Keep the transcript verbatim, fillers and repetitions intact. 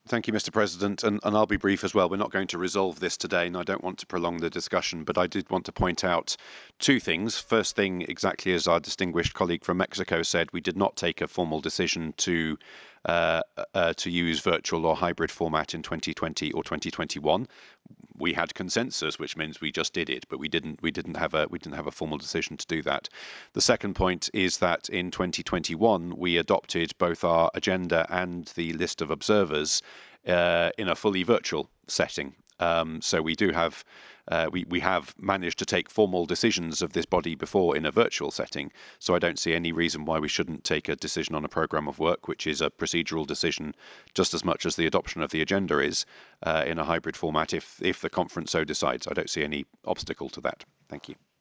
Thank you, Mister President, and, and I'll be brief as well. We're not going to resolve this today, and I don't want to prolong the discussion, but I did want to point out two things. First thing, exactly as our distinguished colleague from Mexico said, we did not take a formal decision to uh, uh, to use virtual or hybrid format in twenty twenty or twenty twenty-one. We had consensus, which means we just did it, but we didn't we didn't have a we didn't have a formal decision to do that. The second point is that in twenty twenty-one we adopted both our agenda and the list of observers uh, in a fully virtual setting. Um, so we do have uh, we we have managed to take formal decisions of this body before in a virtual setting. So I don't see any reason why we shouldn't take a decision on a programme of work, which is a procedural decision just as much as the adoption of the agenda is, uh, in a hybrid format if if the conference so decides. I don't see any obstacle to that. Thank you.